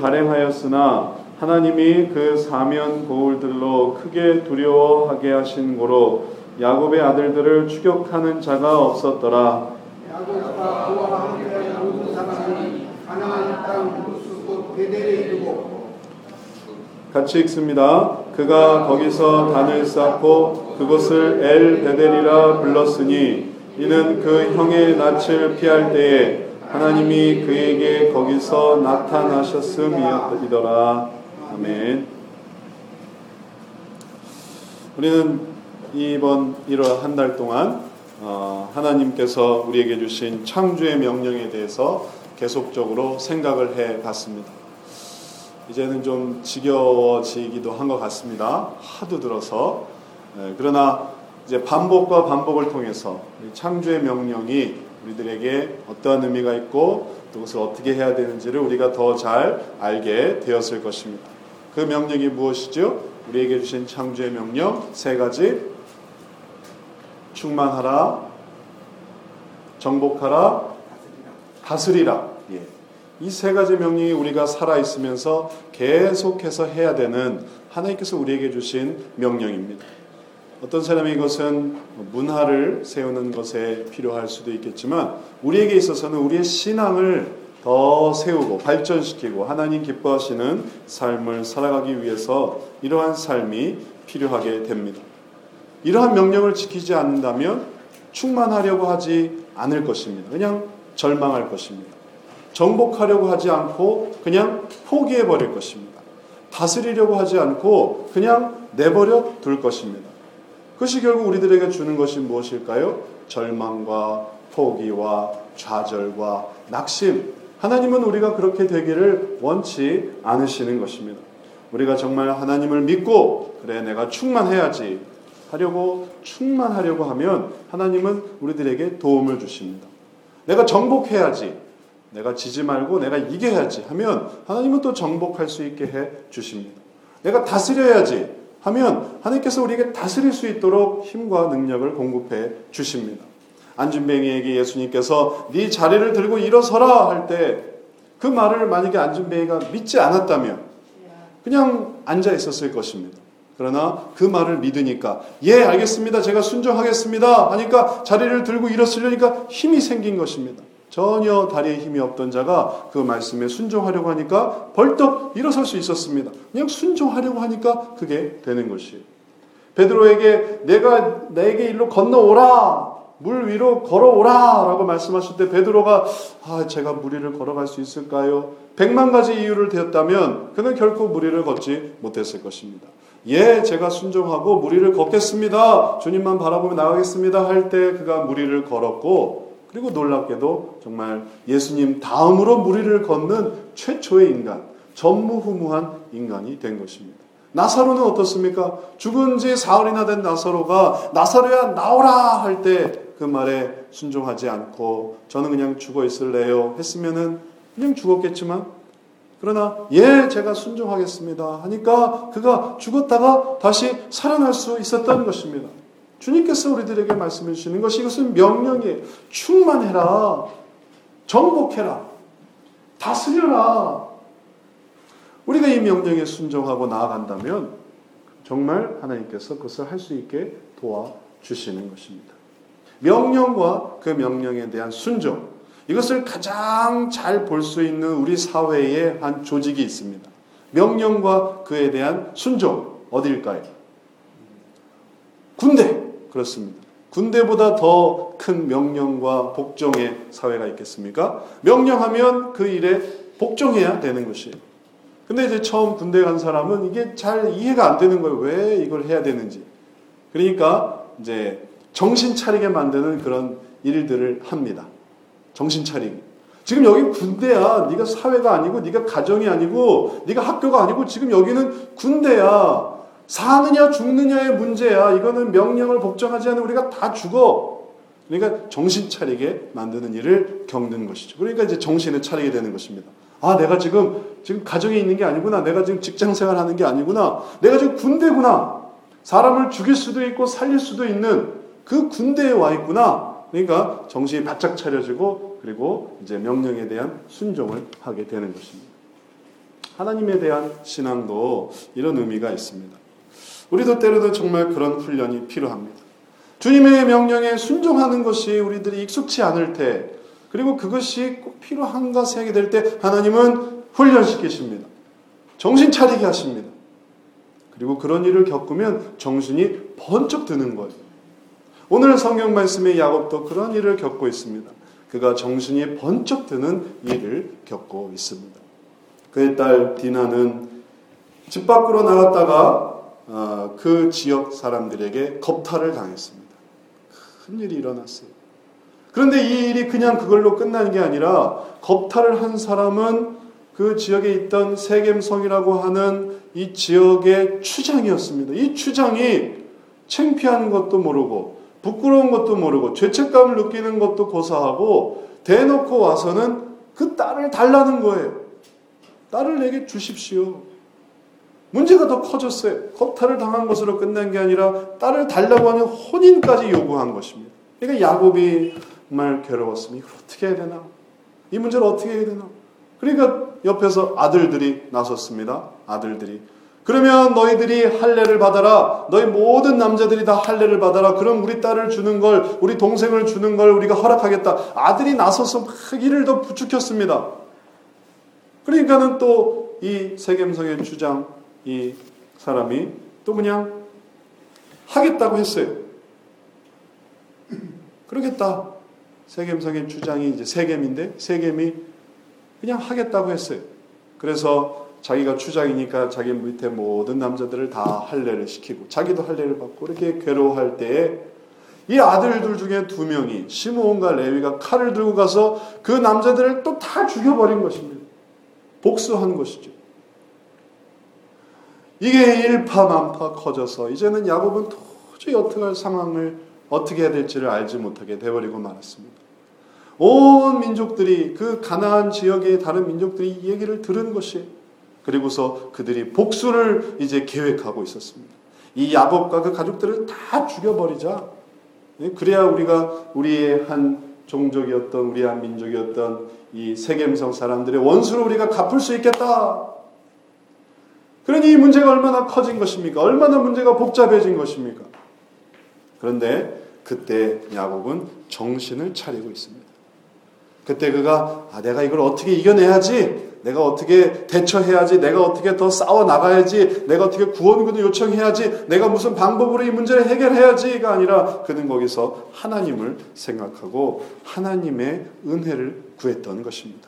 발행하였으나 하나님이 그 사면 고울들로 크게 두려워하게 하신 고로 야곱의 아들들을 추격하는 자가 없었더라. 야곱과 그와 함께 모든 사람이 가나안 땅 루스 베델에 이르고 같이 읽습니다. 그가 거기서 단을 쌓고 그곳을 엘 베델이라 불렀으니 이는 그 형의 낯을 피할 때에 하나님이 그에게 거기서 나타나셨음이더라. 아멘. 우리는 이번 1월 한 달 동안 하나님께서 우리에게 주신 창조의 명령에 대해서 계속적으로 생각을 해 봤습니다. 이제는 좀 지겨워지기도 한 것 같습니다. 하도 들어서. 그러나 이제 반복과 반복을 통해서 창조의 명령이 우리들에게 어떠한 의미가 있고 또 그것을 어떻게 해야 되는지를 우리가 더 잘 알게 되었을 것입니다. 그 명령이 무엇이죠? 우리에게 주신 창조의 명령 세 가지. 충만하라, 정복하라, 다스리라. 이 세 가지 명령이 우리가 살아있으면서 계속해서 해야 되는 하나님께서 우리에게 주신 명령입니다. 어떤 사람이 이것은 문화를 세우는 것에 필요할 수도 있겠지만 우리에게 있어서는 우리의 신앙을 더 세우고 발전시키고 하나님 기뻐하시는 삶을 살아가기 위해서 이러한 삶이 필요하게 됩니다. 이러한 명령을 지키지 않는다면 충만하려고 하지 않을 것입니다. 그냥 절망할 것입니다. 정복하려고 하지 않고 그냥 포기해버릴 것입니다. 다스리려고 하지 않고 그냥 내버려 둘 것입니다. 그것이 결국 우리들에게 주는 것이 무엇일까요? 절망과 포기와 좌절과 낙심. 하나님은 우리가 그렇게 되기를 원치 않으시는 것입니다. 우리가 정말 하나님을 믿고 그래 내가 충만해야지 충만하려고 하면 하나님은 우리들에게 도움을 주십니다. 내가 정복해야지, 내가 지지 말고 내가 이겨야지 하면 하나님은 또 정복할 수 있게 해 주십니다. 내가 다스려야지 하면 하나님께서 우리에게 다스릴 수 있도록 힘과 능력을 공급해 주십니다. 안준뱅이에게 예수님께서 네 자리를 들고 일어서라 할 때 그 말을 만약에 안준뱅이가 믿지 않았다면 그냥 앉아 있었을 것입니다. 그러나 그 말을 믿으니까 예 알겠습니다. 제가 순종하겠습니다 하니까 자리를 들고 일어서려니까 힘이 생긴 것입니다. 전혀 다리에 힘이 없던 자가 그 말씀에 순종하려고 하니까 벌떡 일어설 수 있었습니다. 그냥 순종하려고 하니까 그게 되는 것이에요. 베드로에게 내가 내게 일로 건너오라, 물 위로 걸어오라 라고 말씀하실 때 베드로가 제가 물 위를 걸어갈 수 있을까요? 100만 가지 이유를 대었다면 그는 결코 물 위를 걷지 못했을 것입니다. 예, 제가 순종하고 물 위를 걷겠습니다. 주님만 바라보며 나가겠습니다 할 때 그가 물 위를 걸었고 그리고 놀랍게도 정말 예수님 다음으로 물 위를 걷는 최초의 인간, 전무후무한 인간이 된 것입니다. 나사로는 어떻습니까? 죽은 지 사흘이나 된 나사로가 나사로야 나오라 할 때 그 말에 순종하지 않고 저는 그냥 죽어 있을래요 했으면은 그냥 죽었겠지만 그러나 예 제가 순종하겠습니다 하니까 그가 죽었다가 다시 살아날 수 있었던 것입니다. 주님께서 우리들에게 말씀해 주시는 것이 이것은 명령이에요. 충만해라, 정복해라, 다스려라. 우리가 이 명령에 순종하고 나아간다면 정말 하나님께서 그것을 할 수 있게 도와주시는 것입니다. 명령과 그 명령에 대한 순종, 이것을 가장 잘 볼 수 있는 우리 사회에 한 조직이 있습니다. 명령과 그에 대한 순종, 어디일까요? 군대. 그렇습니다. 군대보다 더 큰 명령과 복종의 사회가 있겠습니까? 명령하면 그 일에 복종해야 되는 것이에요. 근데 이제 처음 군대 간 사람은 이게 잘 이해가 안 되는 거예요. 왜 이걸 해야 되는지. 그러니까 이제 정신 차리게 만드는 그런 일들을 합니다. 정신 차리기. 지금 여기 군대야. 네가 사회가 아니고 네가 가정이 아니고 네가 학교가 아니고 지금 여기는 군대야. 사느냐 죽느냐의 문제야. 이거는 명령을 복종하지 않으면 우리가 다 죽어. 그러니까 정신 차리게 만드는 일을 겪는 것이죠. 그러니까 이제 정신을 차리게 되는 것입니다. 내가 지금 가정에 있는 게 아니구나. 내가 지금 직장 생활하는 게 아니구나. 내가 지금 군대구나. 사람을 죽일 수도 있고 살릴 수도 있는 그 군대에 와 있구나. 그러니까 정신이 바짝 차려지고 그리고 이제 명령에 대한 순종을 하게 되는 것입니다. 하나님에 대한 신앙도 이런 의미가 있습니다. 우리도 때로도 정말 그런 훈련이 필요합니다. 주님의 명령에 순종하는 것이 우리들이 익숙치 않을 때, 그리고 그것이 꼭 필요한가 생각이 될 때 하나님은 훈련시키십니다. 정신 차리게 하십니다. 그리고 그런 일을 겪으면 정신이 번쩍 드는 거예요. 오늘 성경 말씀의 야곱도 그런 일을 겪고 있습니다. 그가 정신이 번쩍 드는 일을 겪고 있습니다. 그의 딸 디나는 집 밖으로 나갔다가 그 지역 사람들에게 겁탈을 당했습니다. 큰 일이 일어났어요. 그런데 이 일이 그냥 그걸로 끝나는 게 아니라 겁탈을 한 사람은 그 지역에 있던 세겜성이라고 하는 이 지역의 추장이었습니다. 이 추장이 창피한 것도 모르고 부끄러운 것도 모르고 죄책감을 느끼는 것도 고사하고 대놓고 와서는 그 딸을 달라는 거예요. 딸을 내게 주십시오. 문제가 더 커졌어요. 겁탈을 당한 것으로 끝난 게 아니라 딸을 달라고 하는 혼인까지 요구한 것입니다. 그러니까 야곱이 정말 괴로웠습니다. 이걸 어떻게 해야 되나? 이 문제를 어떻게 해야 되나? 그러니까 옆에서 아들들이 나섰습니다. 아들들이. 그러면 너희들이 할례를 받아라. 너희 모든 남자들이 다 할례를 받아라. 그럼 우리 딸을 주는 걸, 우리 동생을 주는 걸 우리가 허락하겠다. 아들이 나서서 막 일을 더 부추겼습니다. 그러니까는 또 이 세겜성의 주장, 이 사람이 또 그냥 하겠다고 했어요. 그러겠다. 세겜성의 주장이 이제 세겜인데 세겜이 그냥 하겠다고 했어요. 그래서 자기가 주장이니까 자기 밑에 모든 남자들을 다 할례를 시키고 자기도 할례를 받고 이렇게 괴로워할 때에 이 아들들 중에 2명이 시므온과 레위가 칼을 들고 가서 그 남자들을 또 다 죽여버린 것입니다. 복수한 것이죠. 이게 일파만파 커져서 이제는 야곱은 도저히 어떻게 할 상황을 어떻게 해야 될지를 알지 못하게 돼버리고 말았습니다. 온 민족들이 그 가나안 지역의 다른 민족들이 이 얘기를 들은 것이 그리고서 그들이 복수를 이제 계획하고 있었습니다. 이 야곱과 그 가족들을 다 죽여버리자. 그래야 우리의 한 종족이었던 우리의 한 민족이었던 이 세겜성 사람들의 원수를 우리가 갚을 수 있겠다. 그러니 이 문제가 얼마나 커진 것입니까? 얼마나 문제가 복잡해진 것입니까? 그런데 그때 야곱은 정신을 차리고 있습니다. 그때 그가 내가 이걸 어떻게 이겨내야지, 내가 어떻게 대처해야지, 내가 어떻게 더 싸워나가야지, 내가 어떻게 구원을 요청해야지, 내가 무슨 방법으로 이 문제를 해결해야지가 아니라 그는 거기서 하나님을 생각하고 하나님의 은혜를 구했던 것입니다.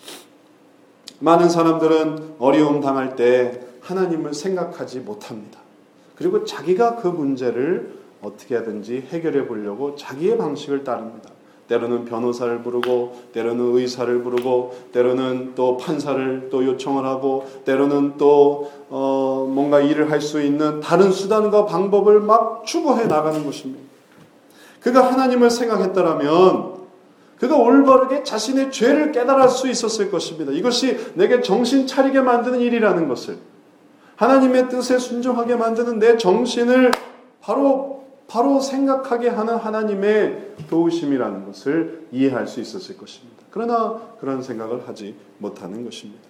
많은 사람들은 어려움 당할 때 하나님을 생각하지 못합니다. 그리고 자기가 그 문제를 어떻게 하든지 해결해 보려고 자기의 방식을 따릅니다. 때로는 변호사를 부르고, 때로는 의사를 부르고, 때로는 또 판사를 또 요청을 하고, 때로는 또 뭔가 일을 할 수 있는 다른 수단과 방법을 막 추구해 나가는 것입니다. 그가 하나님을 생각했다라면 그가 올바르게 자신의 죄를 깨달을 수 있었을 것입니다. 이것이 내게 정신 차리게 만드는 일이라는 것을, 하나님의 뜻에 순종하게 만드는 내 정신을 바로 생각하게 하는 하나님의 도우심이라는 것을 이해할 수 있었을 것입니다. 그러나 그런 생각을 하지 못하는 것입니다.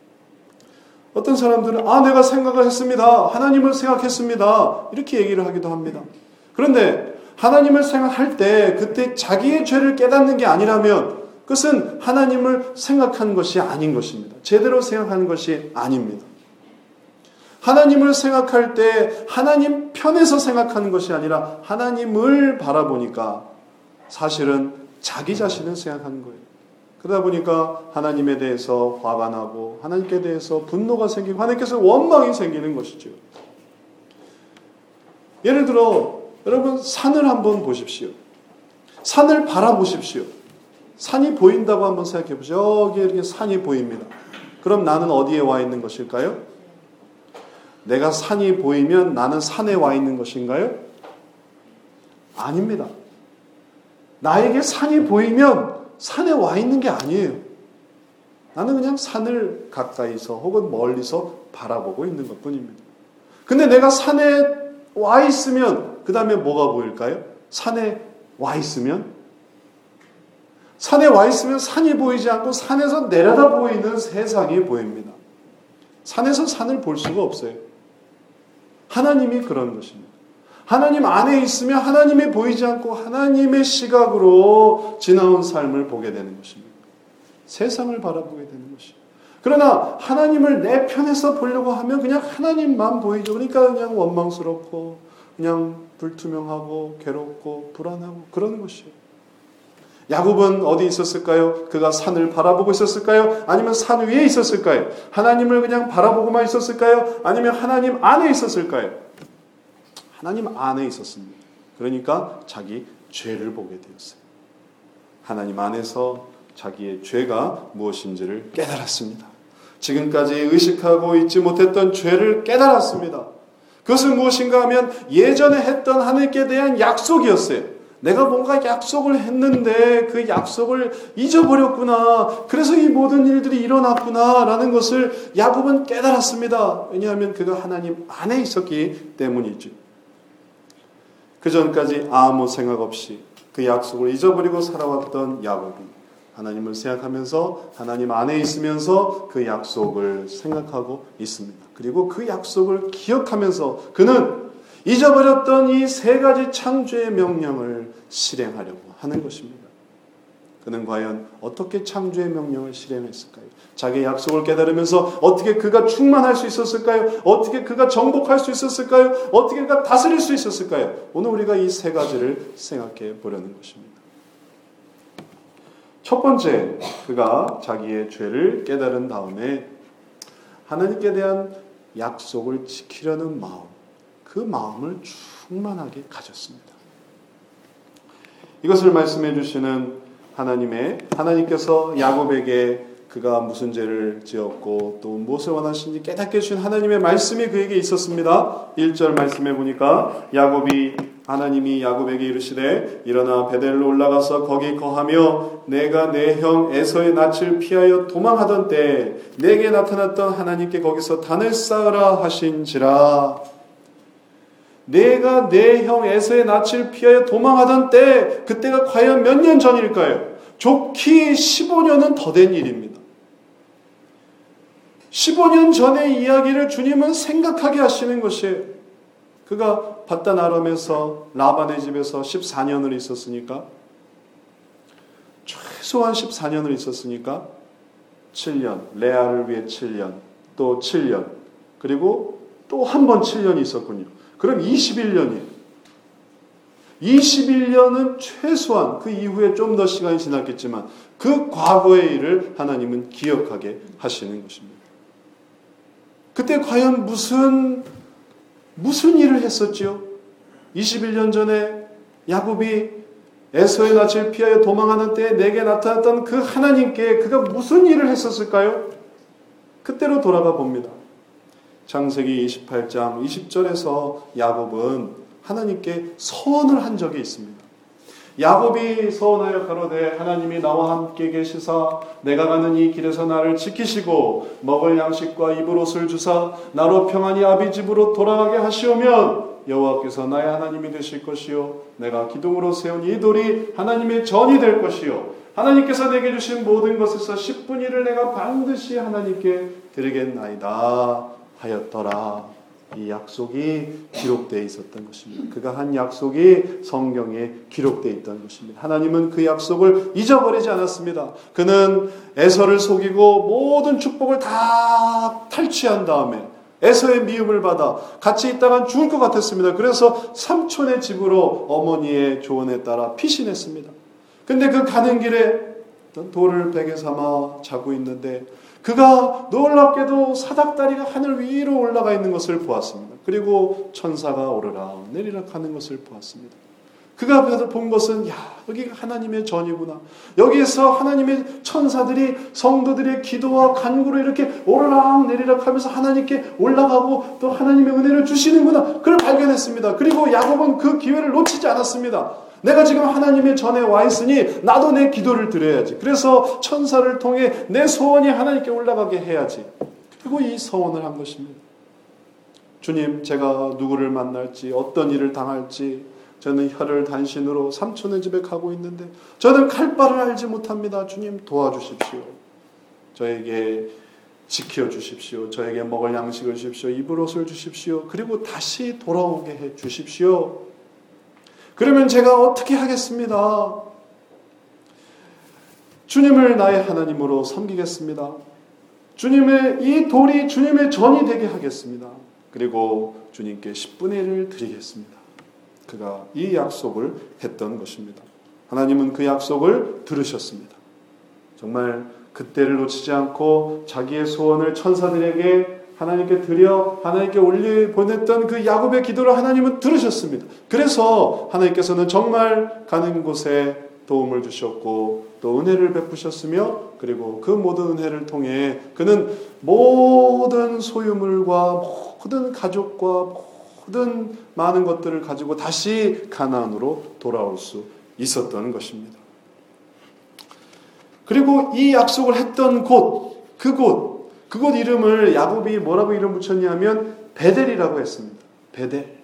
어떤 사람들은 내가 생각을 했습니다. 하나님을 생각했습니다. 이렇게 얘기를 하기도 합니다. 그런데 하나님을 생각할 때 그때 자기의 죄를 깨닫는 게 아니라면 그것은 하나님을 생각한 것이 아닌 것입니다. 제대로 생각하는 것이 아닙니다. 하나님을 생각할 때 하나님 편에서 생각하는 것이 아니라 하나님을 바라보니까 사실은 자기 자신을 생각하는 거예요. 그러다 보니까 하나님에 대해서 화가 나고 하나님께 대해서 분노가 생기고 하나님께서 원망이 생기는 것이죠. 예를 들어 여러분 산을 한번 보십시오. 산을 바라보십시오. 산이 보인다고 한번 생각해 보십시오. 여기 이렇게 산이 보입니다. 그럼 나는 어디에 와 있는 것일까요? 내가 산이 보이면 나는 산에 와 있는 것인가요? 아닙니다. 나에게 산이 보이면 산에 와 있는 게 아니에요. 나는 그냥 산을 가까이서 혹은 멀리서 바라보고 있는 것뿐입니다. 근데 내가 산에 와 있으면 그 다음에 뭐가 보일까요? 산에 와 있으면 산이 보이지 않고 산에서 내려다 보이는 세상이 보입니다. 산에서 산을 볼 수가 없어요. 하나님이 그런 것입니다. 하나님 안에 있으면 하나님이 보이지 않고 하나님의 시각으로 지나온 삶을 보게 되는 것입니다. 세상을 바라보게 되는 것입니다. 그러나 하나님을 내 편에서 보려고 하면 그냥 하나님만 보이죠. 그러니까 그냥 원망스럽고 그냥 불투명하고 괴롭고 불안하고 그런 것이에요. 야곱은 어디 있었을까요? 그가 산을 바라보고 있었을까요? 아니면 산 위에 있었을까요? 하나님을 그냥 바라보고만 있었을까요? 아니면 하나님 안에 있었을까요? 하나님 안에 있었습니다. 그러니까 자기 죄를 보게 되었어요. 하나님 안에서 자기의 죄가 무엇인지를 깨달았습니다. 지금까지 의식하고 있지 못했던 죄를 깨달았습니다. 그것은 무엇인가 하면 예전에 했던 하나님께 대한 약속이었어요. 내가 뭔가 약속을 했는데 그 약속을 잊어버렸구나. 그래서 이 모든 일들이 일어났구나 라는 것을 야곱은 깨달았습니다. 왜냐하면 그가 하나님 안에 있었기 때문이죠. 그 전까지 아무 생각 없이 그 약속을 잊어버리고 살아왔던 야곱이 하나님을 생각하면서 하나님 안에 있으면서 그 약속을 생각하고 있습니다. 그리고 그 약속을 기억하면서 그는 잊어버렸던 이 세 가지 창조의 명령을 실행하려고 하는 것입니다. 그는 과연 어떻게 창조의 명령을 실행했을까요? 자기의 약속을 깨달으면서 어떻게 그가 충만할 수 있었을까요? 어떻게 그가 정복할 수 있었을까요? 어떻게 그가 다스릴 수 있었을까요? 오늘 우리가 이 세 가지를 생각해 보려는 것입니다. 첫 번째, 그가 자기의 죄를 깨달은 다음에 하나님께 대한 약속을 지키려는 마음, 그 마음을 충만하게 가졌습니다. 이것을 말씀해 주시는 하나님께서 야곱에게 그가 무슨 죄를 지었고 또 무엇을 원하시는지 깨닫게 해주신 하나님의 말씀이 그에게 있었습니다. 1절 말씀해 보니까 하나님이 야곱에게 이르시되 일어나 베델로 올라가서 거기 거하며 내가 내 형 에서의 낯을 피하여 도망하던 때 내게 나타났던 하나님께 거기서 단을 쌓으라 하신지라. 내가 내 형 에서의 낯을 피하여 도망하던 때, 그때가 과연 몇 년 전일까요? 좋기 15년은 더 된 일입니다. 15년 전의 이야기를 주님은 생각하게 하시는 것이에요. 그가 바단 아람에서 라반의 집에서 14년을 있었으니까, 최소한 14년을 있었으니까 7년, 레아를 위해 7년, 또 7년, 그리고 또 한 번 7년이 있었군요. 그럼 21년이에요. 21년은 최소한, 그 이후에 좀 더 시간이 지났겠지만 그 과거의 일을 하나님은 기억하게 하시는 것입니다. 그때 과연 무슨 일을 했었지요? 21년 전에 야곱이 에서의 낯을 피하여 도망하는 때에 내게 나타났던 그 하나님께 그가 무슨 일을 했었을까요? 그때로 돌아가 봅니다. 창세기 28장 20절에서 야곱은 하나님께 서원을 한 적이 있습니다. 야곱이 서원하여 가로되 하나님이 나와 함께 계시사 내가 가는 이 길에서 나를 지키시고 먹을 양식과 입을 옷을 주사 나로 평안히 아비 집으로 돌아가게 하시오면 여호와께서 나의 하나님이 되실 것이요 내가 기둥으로 세운 이 돌이 하나님의 전이 될 것이요 하나님께서 내게 주신 모든 것에서 10분의 1을 내가 반드시 하나님께 드리겠나이다 하였더라. 이 약속이 기록되어 있었던 것입니다. 그가 한 약속이 성경에 기록되어 있던 것입니다. 하나님은 그 약속을 잊어버리지 않았습니다. 그는 에서를 속이고 모든 축복을 다 탈취한 다음에 에서의 미움을 받아 같이 있다간 죽을 것 같았습니다. 그래서 삼촌의 집으로 어머니의 조언에 따라 피신했습니다. 근데 그 가는 길에 돌을 베개 삼아 자고 있는데 그가 놀랍게도 사닥다리가 하늘 위로 올라가 있는 것을 보았습니다. 그리고 천사가 오르락 내리락 하는 것을 보았습니다. 그가 본 것은 여기가 하나님의 전이구나. 여기에서 하나님의 천사들이 성도들의 기도와 간구를 이렇게 오르락 내리락 하면서 하나님께 올라가고 또 하나님의 은혜를 주시는구나. 그걸 발견했습니다. 그리고 야곱은 그 기회를 놓치지 않았습니다. 내가 지금 하나님의 전에 와 있으니 나도 내 기도를 드려야지. 그래서 천사를 통해 내 소원이 하나님께 올라가게 해야지. 그리고 이 서원을 한 것입니다. 주님, 제가 누구를 만날지 어떤 일을 당할지 저는 혀를 단신으로 삼촌의 집에 가고 있는데 저는 갈 바를 알지 못합니다. 주님 도와주십시오. 저에게 지켜주십시오. 저에게 먹을 양식을 주십시오. 입을 옷을 주십시오. 그리고 다시 돌아오게 해 주십시오. 그러면 제가 어떻게 하겠습니다? 주님을 나의 하나님으로 섬기겠습니다. 이 돌이 주님의 전이 되게 하겠습니다. 그리고 주님께 10분의 1을 드리겠습니다. 그가 이 약속을 했던 것입니다. 하나님은 그 약속을 들으셨습니다. 정말 그때를 놓치지 않고 자기의 소원을 천사들에게 하나님께 드려 하나님께 올려 보냈던 그 야곱의 기도를 하나님은 들으셨습니다. 그래서 하나님께서는 정말 가는 곳에 도움을 주셨고 또 은혜를 베푸셨으며 그리고 그 모든 은혜를 통해 그는 모든 소유물과 모든 가족과 모든 많은 것들을 가지고 다시 가나안으로 돌아올 수 있었던 것입니다. 그리고 이 약속을 했던 그곳 이름을 야곱이 뭐라고 이름 붙였냐면 베델이라고 했습니다. 베델.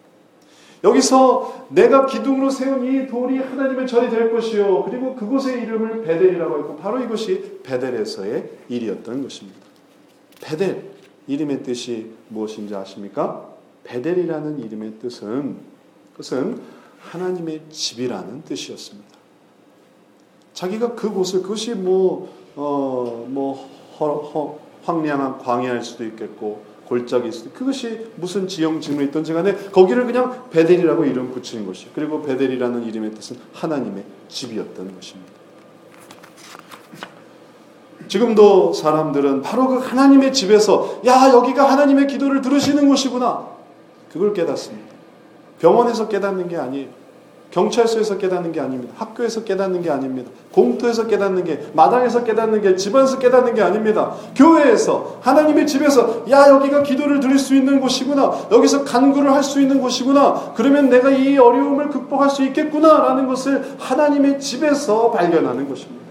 여기서 내가 기둥으로 세운 이 돌이 하나님의 전이 될 것이요. 그리고 그곳의 이름을 베델이라고 했고 바로 이것이 베델에서의 일이었던 것입니다. 베델 이름의 뜻이 무엇인지 아십니까? 베델이라는 이름의 뜻은 그것은 하나님의 집이라는 뜻이었습니다. 자기가 그것이 황량한 광야일 수도 있겠고 골짜기일 수도 있고 그것이 무슨 지형 지문이 있든지 간에 거기를 그냥 베델이라고 이름 붙이는 것이에요. 그리고 베델이라는 이름의 뜻은 하나님의 집이었던 것입니다. 지금도 사람들은 바로 그 하나님의 집에서 여기가 하나님의 기도를 들으시는 곳이구나 그걸 깨닫습니다. 병원에서 깨닫는 게 아니에요. 경찰서에서 깨닫는 게 아닙니다. 학교에서 깨닫는 게 아닙니다. 공터에서 깨닫는 게, 마당에서 깨닫는 게, 집안에서 깨닫는 게 아닙니다. 교회에서, 하나님의 집에서 여기가 기도를 드릴 수 있는 곳이구나. 여기서 간구를 할 수 있는 곳이구나. 그러면 내가 이 어려움을 극복할 수 있겠구나 라는 것을 하나님의 집에서 발견하는 것입니다.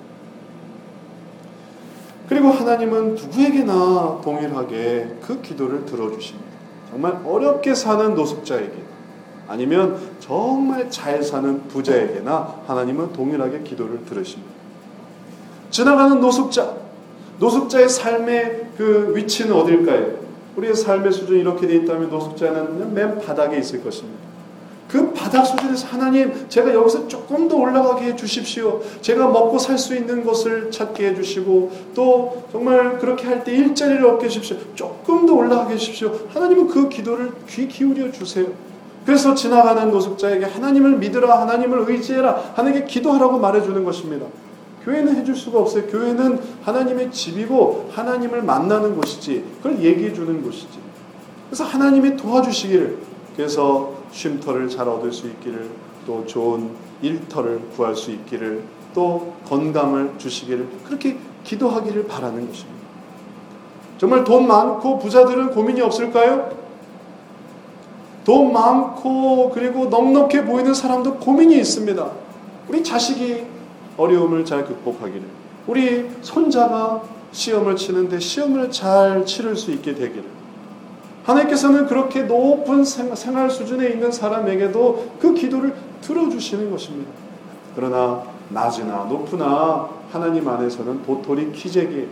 그리고 하나님은 누구에게나 동일하게 그 기도를 들어주십니다. 정말 어렵게 사는 노숙자에게 아니면 정말 잘 사는 부자에게나 하나님은 동일하게 기도를 들으십니다. 지나가는 노숙자의 삶의 그 위치는 어딜까요? 우리의 삶의 수준이 이렇게 되어 있다면 노숙자는 맨 바닥에 있을 것입니다. 그 바닥 수준에서 하나님 제가 여기서 조금 더 올라가게 해주십시오. 제가 먹고 살 수 있는 것을 찾게 해주시고 또 정말 그렇게 할 때 일자리를 얻게 해주십시오. 조금 더 올라가게 해주십시오. 하나님은 그 기도를 귀 기울여 주세요. 그래서 지나가는 노숙자에게 하나님을 믿으라, 하나님을 의지해라, 하나님께 기도하라고 말해주는 것입니다. 교회는 해줄 수가 없어요. 교회는 하나님의 집이고 하나님을 만나는 곳이지 그걸 얘기해 주는 곳이지. 그래서 하나님이 도와주시기를 그래서 쉼터를 잘 얻을 수 있기를 또 좋은 일터를 구할 수 있기를 또 건강을 주시기를 그렇게 기도하기를 바라는 것입니다. 정말 돈 많고 부자들은 고민이 없을까요? 돈 많고 그리고 넉넉해 보이는 사람도 고민이 있습니다. 우리 자식이 어려움을 잘 극복하기를 우리 손자가 시험을 치는데 시험을 잘 치를 수 있게 되기를 하나님께서는 그렇게 높은 생활 수준에 있는 사람에게도 그 기도를 들어주시는 것입니다. 그러나 낮으나 높으나 하나님 안에서는 도토리 키재기예요.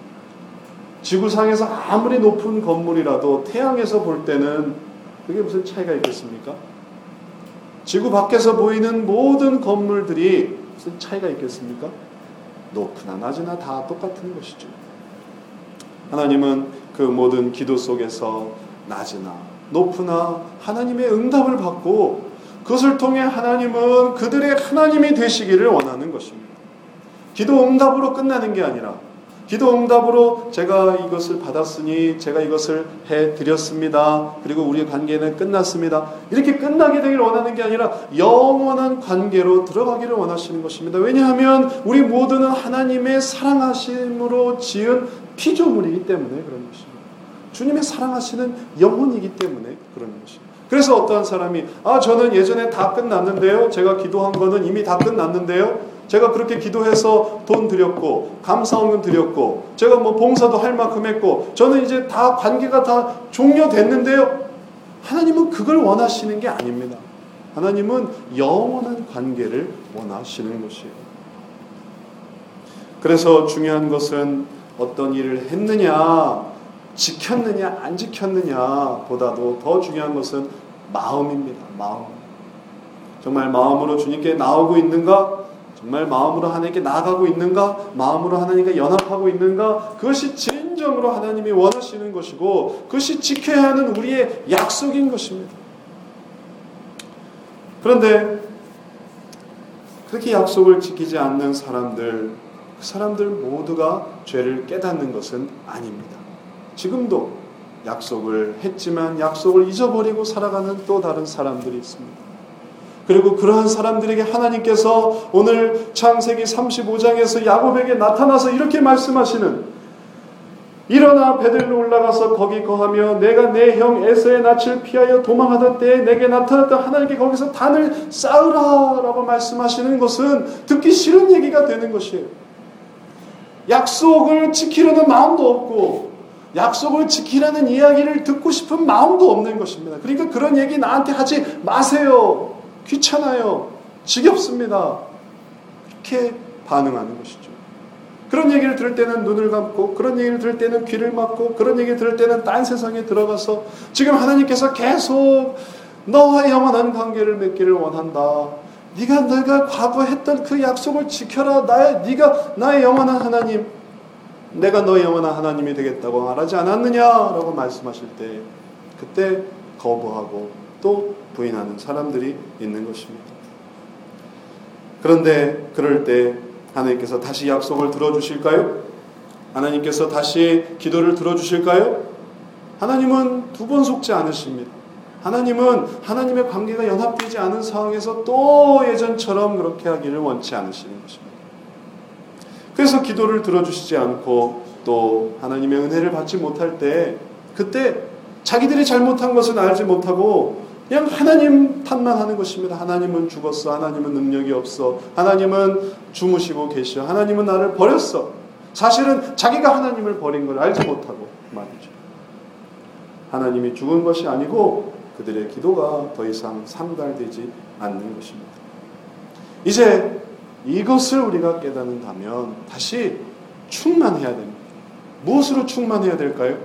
지구상에서 아무리 높은 건물이라도 태양에서 볼 때는 그게 무슨 차이가 있겠습니까? 지구 밖에서 보이는 모든 건물들이 무슨 차이가 있겠습니까? 높으나 낮으나 다 똑같은 것이죠. 하나님은 그 모든 기도 속에서 낮으나 높으나 하나님의 응답을 받고 그것을 통해 하나님은 그들의 하나님이 되시기를 원하는 것입니다. 기도 응답으로 끝나는 게 아니라 기도 응답으로 제가 이것을 받았으니 제가 이것을 해드렸습니다. 그리고 우리의 관계는 끝났습니다. 이렇게 끝나게 되기를 원하는 게 아니라 영원한 관계로 들어가기를 원하시는 것입니다. 왜냐하면 우리 모두는 하나님의 사랑하심으로 지은 피조물이기 때문에 그런 것입니다. 주님의 사랑하시는 영혼이기 때문에 그런 것입니다. 그래서 어떠한 사람이 저는 예전에 다 끝났는데요. 제가 기도한 거는 이미 다 끝났는데요. 제가 그렇게 기도해서 돈 드렸고 감사원금 드렸고 제가 봉사도 할 만큼 했고 저는 이제 다 관계가 다 종료됐는데요. 하나님은 그걸 원하시는 게 아닙니다. 하나님은 영원한 관계를 원하시는 것이에요. 그래서 중요한 것은 어떤 일을 했느냐, 지켰느냐, 안 지켰느냐 보다도 더 중요한 것은 마음입니다. 마음. 정말 마음으로 주님께 나오고 있는가? 정말 마음으로 하나님께 나아가고 있는가? 마음으로 하나님과 연합하고 있는가? 그것이 진정으로 하나님이 원하시는 것이고 그것이 지켜야 하는 우리의 약속인 것입니다. 그런데 그렇게 약속을 지키지 않는 사람들, 그 사람들 모두가 죄를 깨닫는 것은 아닙니다. 지금도 약속을 했지만 약속을 잊어버리고 살아가는 또 다른 사람들이 있습니다. 그리고 그러한 사람들에게 하나님께서 오늘 창세기 35장에서 야곱에게 나타나서 이렇게 말씀하시는, 일어나 베델로 올라가서 거기 거하며 내가 내 형 에서의 낯을 피하여 도망하던 때에 내게 나타났던 하나님께 거기서 단을 쌓으라 라고 말씀하시는 것은 듣기 싫은 얘기가 되는 것이에요. 약속을 지키려는 마음도 없고 약속을 지키라는 이야기를 듣고 싶은 마음도 없는 것입니다. 그러니까 그런 얘기 나한테 하지 마세요. 귀찮아요. 지겹습니다. 그렇게 반응하는 것이죠. 그런 얘기를 들을 때는 눈을 감고, 그런 얘기를 들을 때는 귀를 막고, 그런 얘기를 들을 때는 딴 세상에 들어가서 지금 하나님께서 계속 너와 영원한 관계를 맺기를 원한다. 네가 과거 했던 그 약속을 지켜라. 네가 나의 영원한 하나님, 내가 너의 영원한 하나님이 되겠다고 말하지 않았느냐라고 말씀하실 때 그때 거부하고 또 부인하는 사람들이 있는 것입니다. 그런데 그럴 때 하나님께서 다시 약속을 들어주실까요? 하나님께서 다시 기도를 들어주실까요? 하나님은 두 번 속지 않으십니다. 하나님은 하나님의 관계가 연합되지 않은 상황에서 또 예전처럼 그렇게 하기를 원치 않으시는 것입니다. 그래서 기도를 들어주시지 않고 또 하나님의 은혜를 받지 못할 때 그때 자기들이 잘못한 것은 알지 못하고 그냥 하나님 탓만 하는 것입니다. 하나님은 죽었어. 하나님은 능력이 없어. 하나님은 주무시고 계셔. 하나님은 나를 버렸어. 사실은 자기가 하나님을 버린 걸 알지 못하고 말이죠. 하나님이 죽은 것이 아니고 그들의 기도가 더 이상 상달되지 않는 것입니다. 이제 이것을 우리가 깨닫는다면 다시 충만해야 됩니다. 무엇으로 충만해야 될까요?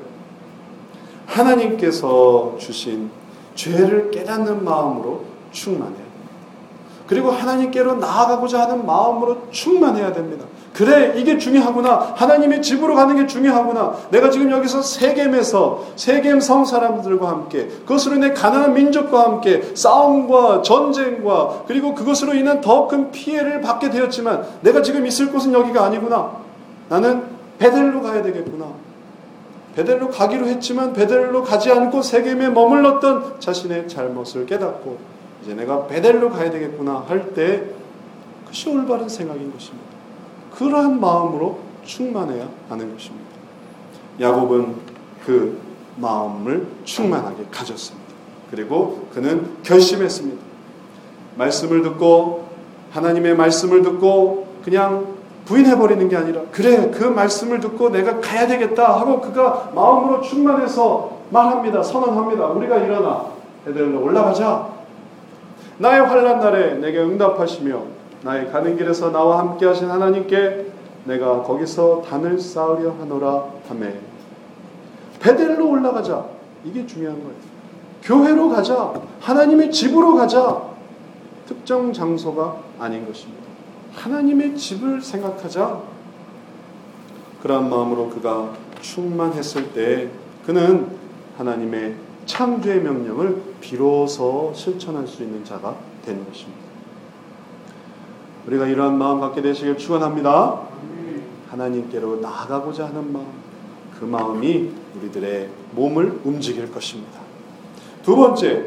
하나님께서 주신 죄를 깨닫는 마음으로 충만해야 됩니다. 그리고 하나님께로 나아가고자 하는 마음으로 충만해야 됩니다. 그래, 이게 중요하구나. 하나님의 집으로 가는 게 중요하구나. 내가 지금 여기서 세겜에서 세겜 성 사람들과 함께 그것으로 인해 가나안 민족과 함께 싸움과 전쟁과 그리고 그것으로 인한 더 큰 피해를 받게 되었지만 내가 지금 있을 곳은 여기가 아니구나. 나는 베델로 가야 되겠구나. 베델로 가기로 했지만 베델로 가지 않고 세겜에 머물렀던 자신의 잘못을 깨닫고 이제 내가 베델로 가야 되겠구나 할 때 그것이 올바른 생각인 것입니다. 그러한 마음으로 충만해야 하는 것입니다. 야곱은 그 마음을 충만하게 가졌습니다. 그리고 그는 결심했습니다. 말씀을 듣고 하나님의 말씀을 듣고 그냥 부인해버리는 게 아니라 그래, 그 말씀을 듣고 내가 가야 되겠다 하고 그가 마음으로 충만해서 말합니다. 선언합니다. 우리가 일어나 베델로 올라가자. 나의 환난 날에 내게 응답하시며 나의 가는 길에서 나와 함께 하신 하나님께 내가 거기서 단을 쌓으려 하노라 하매 베델로 올라가자. 이게 중요한 거예요. 교회로 가자. 하나님의 집으로 가자. 특정 장소가 아닌 것입니다. 하나님의 집을 생각하자. 그러한 마음으로 그가 충만했을 때 그는 하나님의 창조의 명령을 비로소 실천할 수 있는 자가 되는 것입니다. 우리가 이러한 마음 갖게 되시길 축원합니다. 하나님께로 나아가고자 하는 마음, 그 마음이 우리들의 몸을 움직일 것입니다. 두 번째,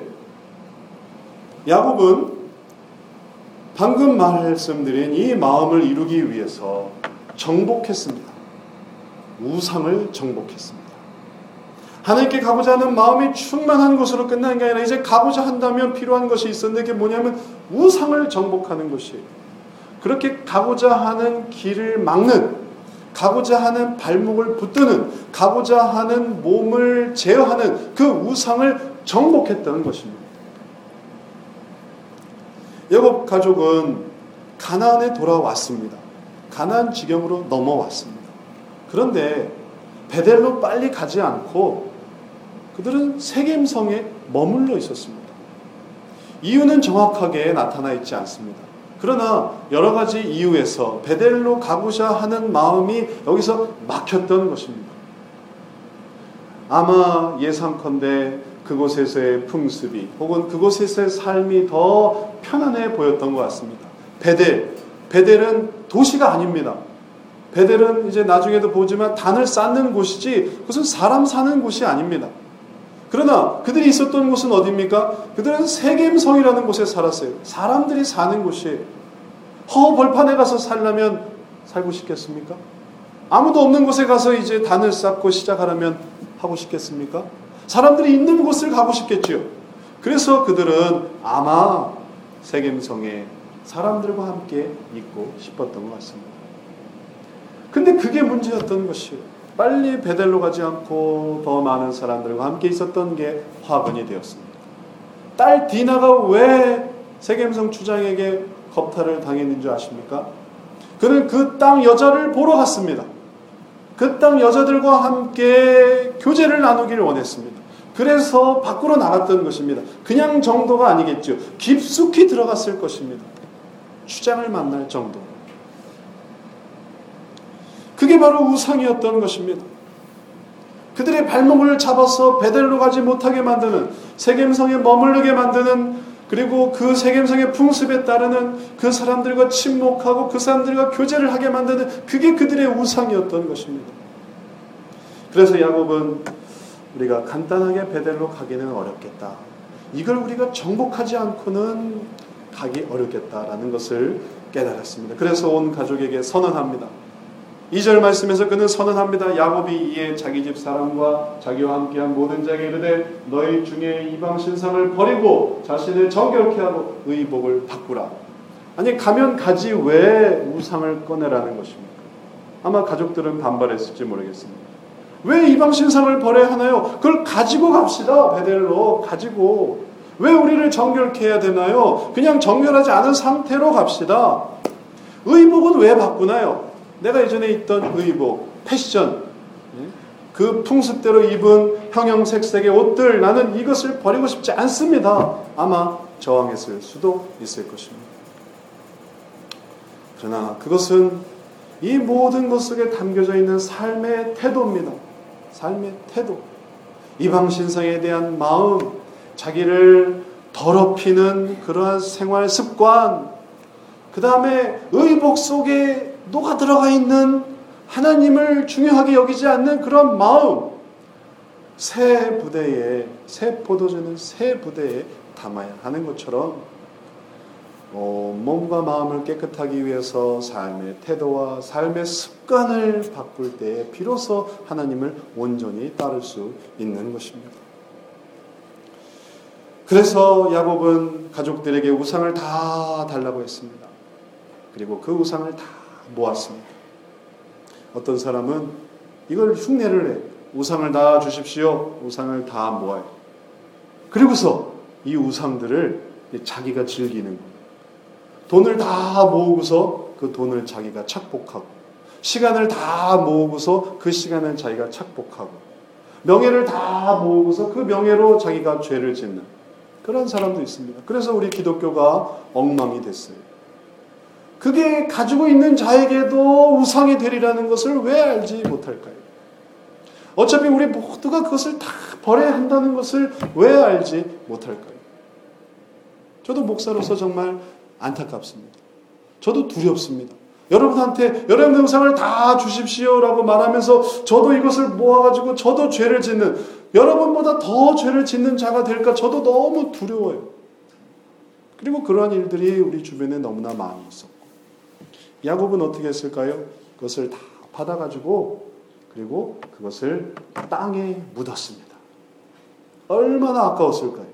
야곱은 방금 말씀드린 이 마음을 이루기 위해서 정복했습니다. 우상을 정복했습니다. 하나님께 가고자 하는 마음이 충만한 것으로 끝나는 게 아니라 이제 가고자 한다면 필요한 것이 있었는데 그게 뭐냐면 우상을 정복하는 것이에요. 그렇게 가고자 하는 길을 막는, 가고자 하는 발목을 붙드는, 가고자 하는 몸을 제어하는 그 우상을 정복했다는 것입니다. 야곱 가족은 가나안에 돌아왔습니다. 가나안 지경으로 넘어왔습니다. 그런데 베델로 빨리 가지 않고 그들은 세겜성에 머물러 있었습니다. 이유는 정확하게 나타나 있지 않습니다. 그러나 여러 가지 이유에서 베델로 가고자 하는 마음이 여기서 막혔던 것입니다. 아마 예상컨대 그곳에서의 풍습이 혹은 그곳에서의 삶이 더 편안해 보였던 것 같습니다. 베델은 도시가 아닙니다. 베델은 이제 나중에도 보지만 단을 쌓는 곳이지 그것은 사람 사는 곳이 아닙니다. 그러나 그들이 있었던 곳은 어디입니까? 그들은 세겜성이라는 곳에 살았어요. 사람들이 사는 곳이에요. 벌판에 가서 살려면 살고 싶겠습니까? 아무도 없는 곳에 가서 이제 단을 쌓고 시작하려면 하고 싶겠습니까? 사람들이 있는 곳을 가고 싶겠지요. 그래서 그들은 아마 세겜성에 사람들과 함께 있고 싶었던 것 같습니다. 근데 그게 문제였던 것이에요. 빨리 베델로 가지 않고 더 많은 사람들과 함께 있었던 게 화근이 되었습니다. 딸 디나가 왜 세겜성 주장에게 겁탈을 당했는 줄 아십니까? 그는 그 땅 여자를 보러 갔습니다. 그 땅 여자들과 함께 교제를 나누기를 원했습니다. 그래서 밖으로 나갔던 것입니다. 그냥 정도가 아니겠죠. 깊숙이 들어갔을 것입니다. 추장을 만날 정도. 그게 바로 우상이었던 것입니다. 그들의 발목을 잡아서 베델로 가지 못하게 만드는, 세겜성에 머무르게 만드는, 그리고 그 세겜성의 풍습에 따르는 그 사람들과 친목하고 그 사람들과 교제를 하게 만드는, 그게 그들의 우상이었던 것입니다. 그래서 야곱은 우리가 간단하게 베델로 가기는 어렵겠다. 이걸 우리가 정복하지 않고는 가기 어렵겠다라는 것을 깨달았습니다. 그래서 온 가족에게 선언합니다. 2절 말씀에서 그는 선언합니다. 야곱이 이에 자기 집 사람과 자기와 함께한 모든 자에게 이르되 너희 중에 이방 신상을 버리고 자신을 정결케 하고 의복을 바꾸라. 아니 가면 가지 왜 우상을 꺼내라는 것입니까? 아마 가족들은 반발했을지 모르겠습니다. 왜 이방 신상을 버려야 하나요? 그걸 가지고 갑시다. 베델로 가지고. 왜 우리를 정결케 해야 되나요? 그냥 정결하지 않은 상태로 갑시다. 의복은 왜 바꾸나요? 내가 예전에 입던 의복, 패션, 그 풍습대로 입은 형형색색의 옷들, 나는 이것을 버리고 싶지 않습니다. 아마 저항했을 수도 있을 것입니다. 그러나 그것은 이 모든 것 속에 담겨져 있는 삶의 태도입니다. 삶의 태도. 이방 신상에 대한 마음, 자기를 더럽히는 그러한 생활 습관, 그 다음에 의복 속에 녹아 들어가 있는 하나님을 중요하게 여기지 않는 그런 마음, 새 부대에, 새 포도주는 새 부대에 담아야 하는 것처럼 몸과 마음을 깨끗하기 위해서 삶의 태도와 삶의 습관을 바꿀 때에 비로소 하나님을 온전히 따를 수 있는 것입니다. 그래서 야곱은 가족들에게 우상을 다 달라고 했습니다. 그리고 그 우상을 다 모았습니다. 어떤 사람은 이걸 흉내를 내. 우상을 다 주십시오. 우상을 다 모아요. 그리고서 이 우상들을 자기가 즐기는 거예요. 돈을 다 모으고서 그 돈을 자기가 착복하고, 시간을 다 모으고서 그 시간을 자기가 착복하고, 명예를 다 모으고서 그 명예로 자기가 죄를 짓는 그런 사람도 있습니다. 그래서 우리 기독교가 엉망이 됐어요. 그게 가지고 있는 자에게도 우상이 되리라는 것을 왜 알지 못할까요? 어차피 우리 모두가 그것을 다 버려야 한다는 것을 왜 알지 못할까요? 저도 목사로서 정말 안타깝습니다. 저도 두렵습니다. 여러분한테 여러분의 우상을 다 주십시오라고 말하면서 저도 이것을 모아가지고 저도 죄를 짓는, 여러분보다 더 죄를 짓는 자가 될까 저도 너무 두려워요. 그리고 그러한 일들이 우리 주변에 너무나 많이 있었고, 야곱은 어떻게 했을까요? 그것을 다 받아가지고 그리고 그것을 땅에 묻었습니다. 얼마나 아까웠을까요?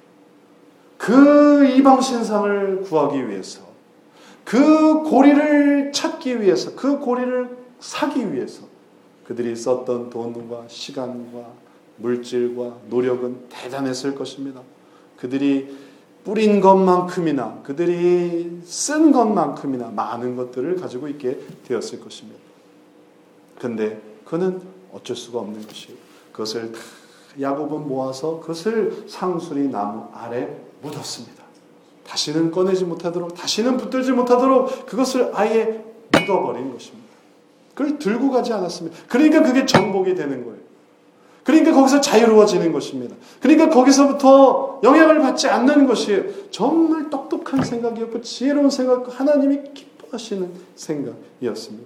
그 이방 신상을 구하기 위해서, 그 고리를 찾기 위해서, 그 고리를 사기 위해서 그들이 썼던 돈과 시간과 물질과 노력은 대단했을 것입니다. 그들이 뿌린 것만큼이나 그들이 쓴 것만큼이나 많은 것들을 가지고 있게 되었을 것입니다. 그런데 그는 어쩔 수가 없는 것이에요. 그것을 다 야곱은 모아서 그것을 상수리 나무 아래 묻었습니다. 다시는 꺼내지 못하도록, 다시는 붙들지 못하도록 그것을 아예 묻어버린 것입니다. 그걸 들고 가지 않았습니다. 그러니까 그게 정복이 되는 거예요. 그러니까 거기서 자유로워지는 것입니다. 그러니까 거기서부터 영향을 받지 않는 것이 정말 똑똑한 생각이었고 지혜로운 생각, 하나님이 기뻐하시는 생각이었습니다.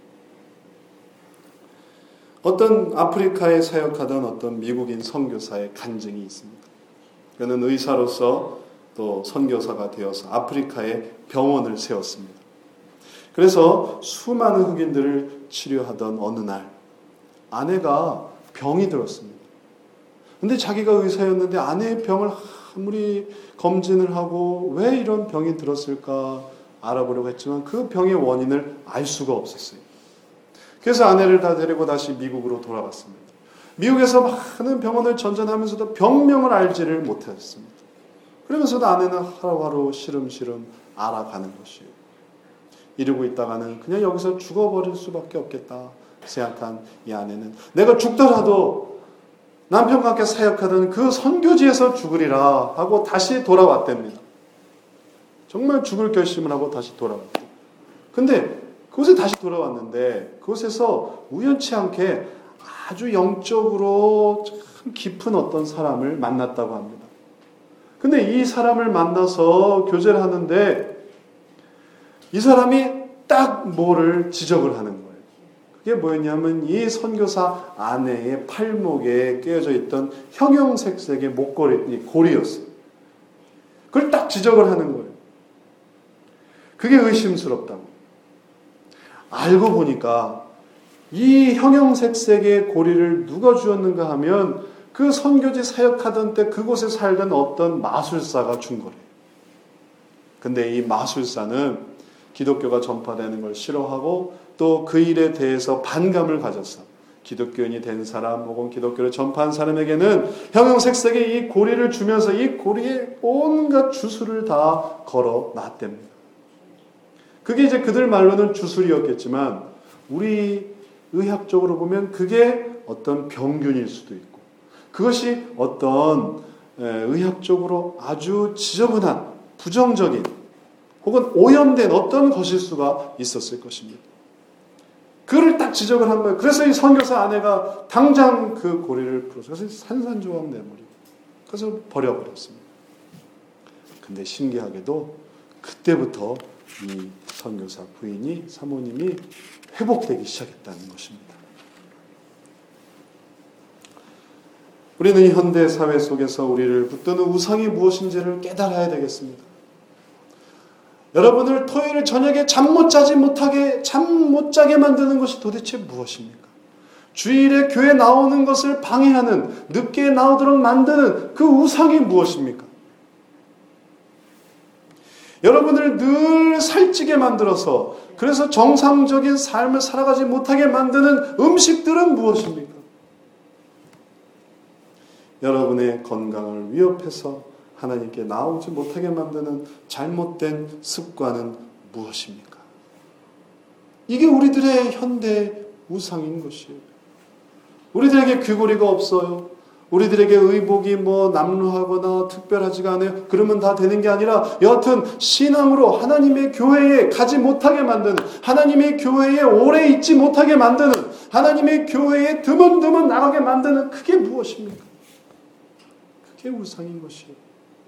어떤 아프리카에 사역하던 어떤 미국인 선교사의 간증이 있습니다. 그는 의사로서 또 선교사가 되어서 아프리카에 병원을 세웠습니다. 그래서 수많은 흑인들을 치료하던 어느 날 아내가 병이 들었습니다. 근데 자기가 의사였는데 아내의 병을 아무리 검진을 하고 왜 이런 병이 들었을까 알아보려고 했지만 그 병의 원인을 알 수가 없었어요. 그래서 아내를 다 데리고 다시 미국으로 돌아갔습니다. 미국에서 많은 병원을 전전하면서도 병명을 알지를 못했습니다. 그러면서도 아내는 하루하루 시름시름 알아가는 것이에요. 이러고 있다가는 그냥 여기서 죽어버릴 수밖에 없겠다 생각한 이 아내는 내가 죽더라도 남편과 함께 사역하던 그 선교지에서 죽으리라 하고 다시 돌아왔답니다. 정말 죽을 결심을 하고 다시 돌아왔대요. 근데 그곳에 다시 돌아왔는데 그곳에서 우연치 않게 아주 영적으로 참 깊은 어떤 사람을 만났다고 합니다. 근데 이 사람을 만나서 교제를 하는데 이 사람이 딱 뭐를 지적을 하는 거예요. 그게 뭐였냐면 이 선교사 아내의 팔목에 끼어져 있던 형형색색의 목걸이, 고리였어요. 그걸 딱 지적을 하는 거예요. 그게 의심스럽다고. 알고 보니까 이 형형색색의 고리를 누가 주었는가 하면 그 선교지 사역하던 때 그곳에 살던 어떤 마술사가 준 거래요. 근데 이 마술사는 기독교가 전파되는 걸 싫어하고 또 그 일에 대해서 반감을 가졌어. 기독교인이 된 사람 혹은 기독교를 전파한 사람에게는 형형색색의 이 고리를 주면서 이 고리에 온갖 주술을 다 걸어 놨답니다. 그게 이제 그들 말로는 주술이었겠지만 우리 의학적으로 보면 그게 어떤 병균일 수도 있고 그것이 어떤 의학적으로 아주 지저분한 부정적인 혹은 오염된 어떤 것일 수가 있었을 것입니다. 그를 딱 지적을 한 거예요. 그래서 이 선교사 아내가 당장 그 고리를 풀어서 그래서 산산조각 내버리고 그래서 버려버렸습니다. 근데 신기하게도 그때부터 이 선교사 부인이 사모님이 회복되기 시작했다는 것입니다. 우리는 현대 사회 속에서 우리를 붙드는 우상이 무엇인지를 깨달아야 되겠습니다. 여러분을 토요일 저녁에 잠 못 자게 만드는 것이 도대체 무엇입니까? 주일에 교회 나오는 것을 방해하는, 늦게 나오도록 만드는 그 우상이 무엇입니까? 여러분을 늘 살찌게 만들어서 그래서 정상적인 삶을 살아가지 못하게 만드는 음식들은 무엇입니까? 여러분의 건강을 위협해서 하나님께 나오지 못하게 만드는 잘못된 습관은 무엇입니까? 이게 우리들의 현대 우상인 것이에요. 우리들에게 귀고리가 없어요. 우리들에게 의복이 남루하거나 특별하지가 않아요. 그러면 다 되는 게 아니라 여하튼 신앙으로 하나님의 교회에 가지 못하게 만드는, 하나님의 교회에 오래 있지 못하게 만드는, 하나님의 교회에 드문드문 나가게 만드는 그게 무엇입니까? 그게 우상인 것이에요.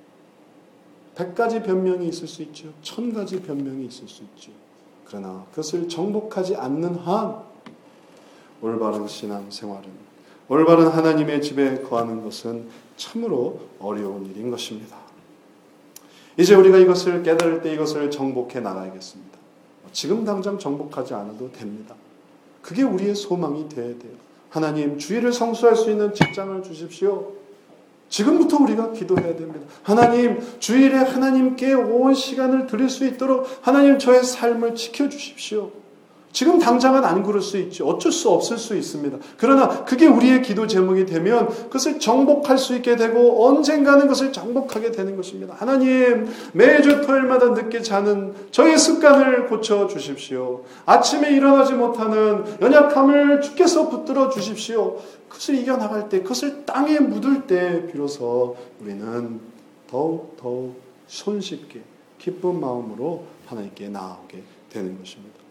100가지 변명이 있을 수 있죠. 1000가지 변명이 있을 수 있죠. 그러나 그것을 정복하지 않는 한 올바른 신앙생활은, 올바른 하나님의 집에 거하는 것은 참으로 어려운 일인 것입니다. 이제 우리가 이것을 깨달을 때 이것을 정복해 나가야겠습니다. 지금 당장 정복하지 않아도 됩니다. 그게 우리의 소망이 되어야 돼요. 하나님, 주일을 성수할 수 있는 직장을 주십시오. 지금부터 우리가 기도해야 됩니다. 하나님, 주일에 하나님께 온 시간을 드릴 수 있도록 하나님 저의 삶을 지켜주십시오. 지금 당장은 안 그럴 수 있죠. 어쩔 수 없을 수 있습니다. 그러나 그게 우리의 기도 제목이 되면 그것을 정복할 수 있게 되고 언젠가는 그것을 정복하게 되는 것입니다. 하나님, 매주 토요일마다 늦게 자는 저의 습관을 고쳐주십시오. 아침에 일어나지 못하는 연약함을 주께서 붙들어 주십시오. 그것을 이겨나갈 때, 그것을 땅에 묻을 때 비로소 우리는 더욱 손쉽게 기쁜 마음으로 하나님께 나아오게 되는 것입니다.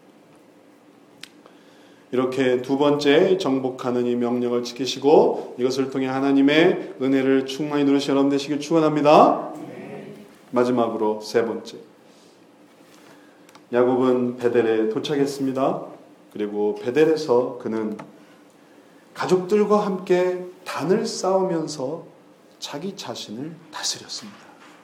이렇게 두 번째 정복하는 이 명령을 지키시고 이것을 통해 하나님의 은혜를 충만히 누리시는 여러분 되시길 축원합니다. 마지막으로 세 번째, 야곱은 베델에 도착했습니다. 그리고 베델에서 그는 가족들과 함께 단을 쌓으면서 자기 자신을 다스렸습니다.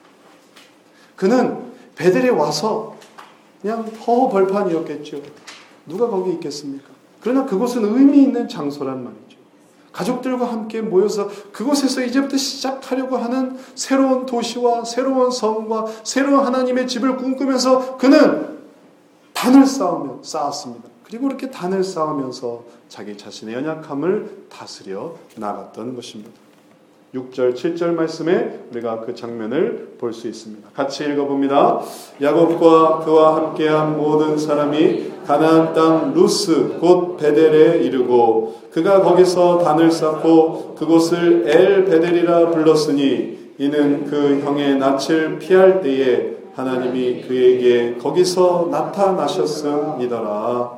그는 베델에 와서 그냥 허허벌판이었겠죠. 누가 거기 있겠습니까? 그러나 그곳은 의미 있는 장소란 말이죠. 가족들과 함께 모여서 그곳에서 이제부터 시작하려고 하는 새로운 도시와 새로운 성과 새로운 하나님의 집을 꿈꾸면서 그는 단을 쌓았습니다. 그리고 이렇게 단을 쌓으면서 자기 자신의 연약함을 다스려 나갔던 것입니다. 6절, 7절 말씀에 우리가 그 장면을 볼 수 있습니다. 같이 읽어봅니다. 야곱과 그와 함께한 모든 사람이 가나안 땅 루스 곧 베델에 이르고 그가 거기서 단을 쌓고 그곳을 엘 베델이라 불렀으니 이는 그 형의 낯을 피할 때에 하나님이 그에게 거기서 나타나셨음이더라.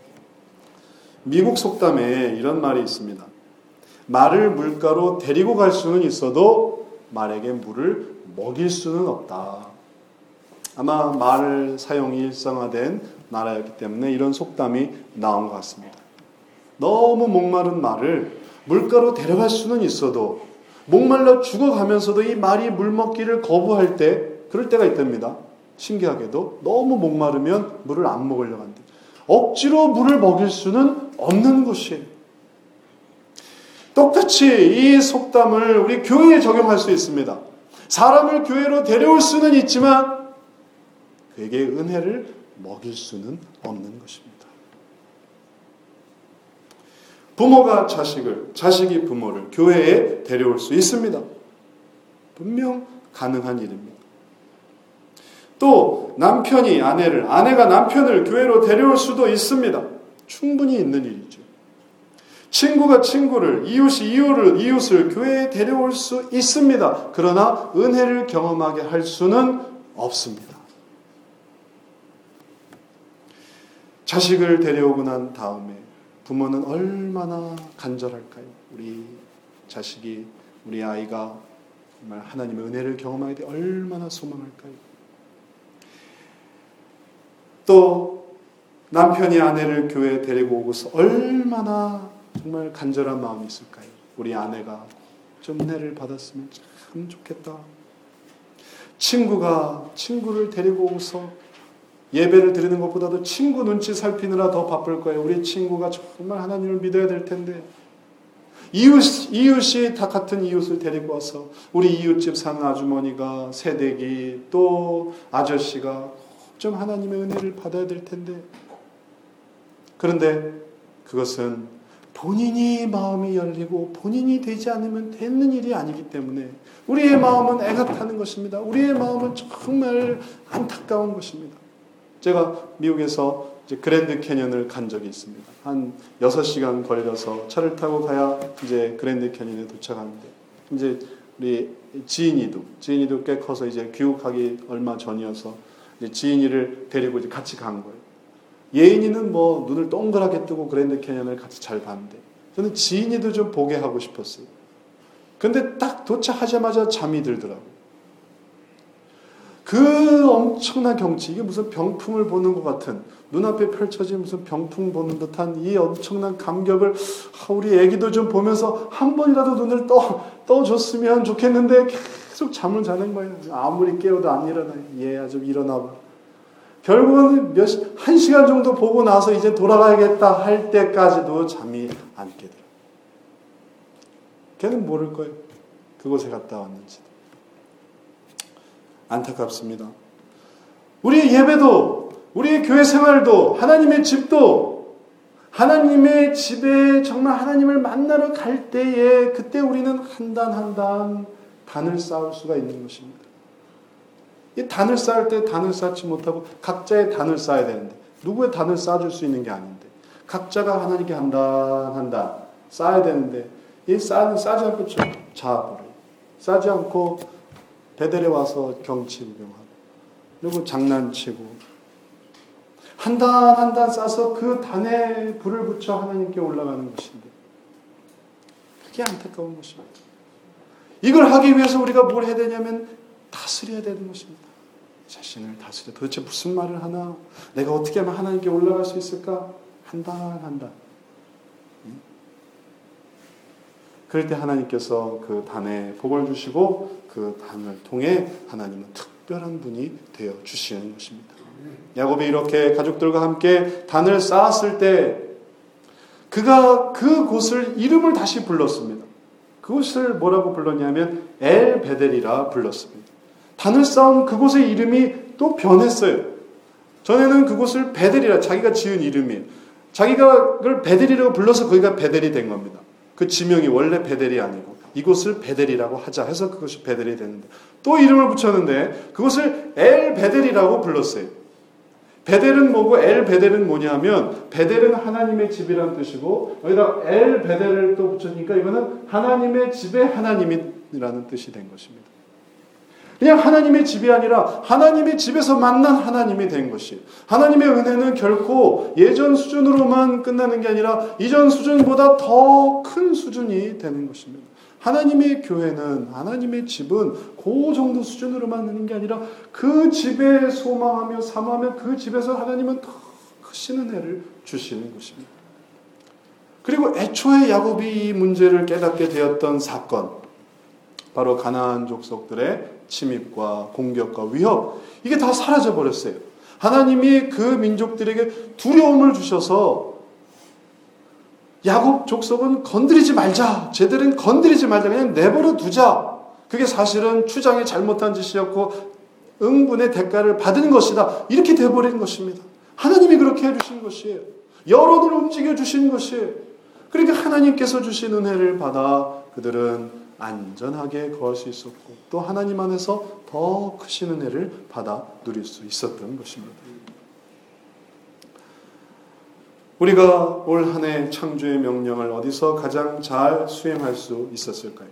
미국 속담에 이런 말이 있습니다. 말을 물가로 데리고 갈 수는 있어도 말에게 물을 먹일 수는 없다. 아마 말 사용이 일상화된 나라였기 때문에 이런 속담이 나온 것 같습니다. 너무 목마른 말을 물가로 데려갈 수는 있어도 목말라 죽어가면서도 이 말이 물 먹기를 거부할 때 그럴 때가 있답니다. 신기하게도 너무 목마르면 물을 안 먹으려고 한다. 억지로 물을 먹일 수는 없는 것이에요. 똑같이 이 속담을 우리 교회에 적용할 수 있습니다. 사람을 교회로 데려올 수는 있지만 그에게 은혜를 먹일 수는 없는 것입니다. 부모가 자식을, 자식이 부모를 교회에 데려올 수 있습니다. 분명 가능한 일입니다. 또 남편이 아내를, 아내가 남편을 교회로 데려올 수도 있습니다. 충분히 있는 일이죠. 친구가 친구를, 이웃이 이웃을 교회에 데려올 수 있습니다. 그러나 은혜를 경험하게 할 수는 없습니다. 자식을 데려오고 난 다음에 부모는 얼마나 간절할까요? 우리 자식이, 우리 아이가 정말 하나님의 은혜를 경험하게 돼 얼마나 소망할까요? 또 남편이 아내를 교회에 데리고 오고서 얼마나 정말 간절한 마음이 있을까요? 우리 아내가 좀 은혜를 받았으면 참 좋겠다. 친구가 친구를 데리고 오고서 예배를 드리는 것보다도 친구 눈치 살피느라 더 바쁠 거예요. 우리 친구가 정말 하나님을 믿어야 될 텐데. 이웃이 다 같은 이웃을 데리고 와서 우리 이웃집 사는 아주머니가, 새댁이, 또 아저씨가 좀 하나님의 은혜를 받아야 될 텐데. 그런데 그것은 본인이 마음이 열리고 본인이 되지 않으면 되는 일이 아니기 때문에 우리의 마음은 애가 타는 것입니다. 우리의 마음은 정말 안타까운 것입니다. 제가 미국에서 이제 그랜드 캐년을 간 적이 있습니다. 한 6시간 걸려서 차를 타고 가야 이제 그랜드 캐년에 도착하는데, 이제 우리 지인이도 꽤 커서 이제 귀국하기 얼마 전이어서 이제 지인이를 데리고 이제 같이 간 거예요. 예인이는 뭐 눈을 동그랗게 뜨고 그랜드 캐년을 같이 잘 봤는데 저는 지인이도 좀 보게 하고 싶었어요. 근데 딱 도착하자마자 잠이 들더라고요. 그 엄청난 경치, 이게 무슨 병풍을 보는 것 같은, 눈앞에 펼쳐진 무슨 병풍 보는 듯한 이 엄청난 감격을 우리 애기도 좀 보면서 한 번이라도 눈을 떠줬으면 좋겠는데 계속 잠을 자는 거예요. 아무리 깨워도 안 일어나요. 얘야 좀 일어나봐. 결국은 1시간 정도 보고 나서 이제 돌아가야겠다 할 때까지도 잠이 안 깨더라고요. 걔는 모를 거예요. 그곳에 갔다 왔는지. 안타깝습니다. 우리 예배도 우리의 교회 생활도 하나님의 집도 하나님의 집에 정말 하나님을 만나러 갈 때에 그때 우리는 한 단 한 단 단을 쌓을 수가 있는 것입니다. 이 단을 쌓을 때 단을 쌓지 못하고 각자의 단을 쌓아야 되는데 누구의 단을 쌓아줄 수 있는 게 아닌데 각자가 하나님께 한 단 한 단 쌓아야 되는데 이 쌓지 않고 자아버려요. 쌓지 않고 베델에 와서 경치 구경하고 그리고 장난치고 한 단 한 단 쌓아서 그 단에 불을 붙여 하나님께 올라가는 것인데 그게 안타까운 것입니다. 이걸 하기 위해서 우리가 뭘 해야 되냐면 다스려야 되는 것입니다. 자신을 다스려. 도대체 무슨 말을 하나? 내가 어떻게 하면 하나님께 올라갈 수 있을까? 한 단 한 단. 그럴 때 하나님께서 그 단에 복을 주시고 그 단을 통해 하나님은 특별한 분이 되어 주시는 것입니다. 야곱이 이렇게 가족들과 함께 단을 쌓았을 때 그가 그곳을 이름을 다시 불렀습니다. 그곳을 뭐라고 불렀냐면 엘베델이라 불렀습니다. 단을 쌓은 그곳의 이름이 또 변했어요. 전에는 그곳을 베델이라 자기가 지은 이름이에요. 자기가 그걸 베델이라고 불러서 거기가 베델이 된 겁니다. 그 지명이 원래 베델이 아니고 이곳을 베델이라고 하자 해서 그것이 베델이 됐는데 또 이름을 붙였는데 그것을 엘베델이라고 불렀어요. 베델은 뭐고 엘베델은 뭐냐면 베델은 하나님의 집이라는 뜻이고 여기다 엘베델을 또 붙여주니까 이거는 하나님의 집의 하나님이라는 뜻이 된 것입니다. 그냥 하나님의 집이 아니라 하나님의 집에서 만난 하나님이 된 것이에요. 하나님의 은혜는 결코 예전 수준으로만 끝나는 게 아니라 이전 수준보다 더 큰 수준이 되는 것입니다. 하나님의 교회는 하나님의 집은 그 정도 수준으로만 있는 게 아니라 그 집에 소망하며 사모하며 그 집에서 하나님은 더 크신 은혜를 주시는 것입니다. 그리고 애초에 야곱이 이 문제를 깨닫게 되었던 사건 바로 가나안 족속들의 침입과 공격과 위협 이게 다 사라져 버렸어요. 하나님이 그 민족들에게 두려움을 주셔서 야곱 족속은 건드리지 말자. 쟤들은 건드리지 말자. 그냥 내버려 두자. 그게 사실은 추장의 잘못한 짓이었고 응분의 대가를 받은 것이다. 이렇게 돼버린 것입니다. 하나님이 그렇게 해주신 것이에요. 여론을 움직여주신 것이에요. 그러니까 하나님께서 주신 은혜를 받아 그들은 안전하게 거할 수 있었고 또 하나님 안에서 더 크신 은혜를 받아 누릴 수 있었던 것입니다. 우리가 올 한 해 창조의 명령을 어디서 가장 잘 수행할 수 있을까요?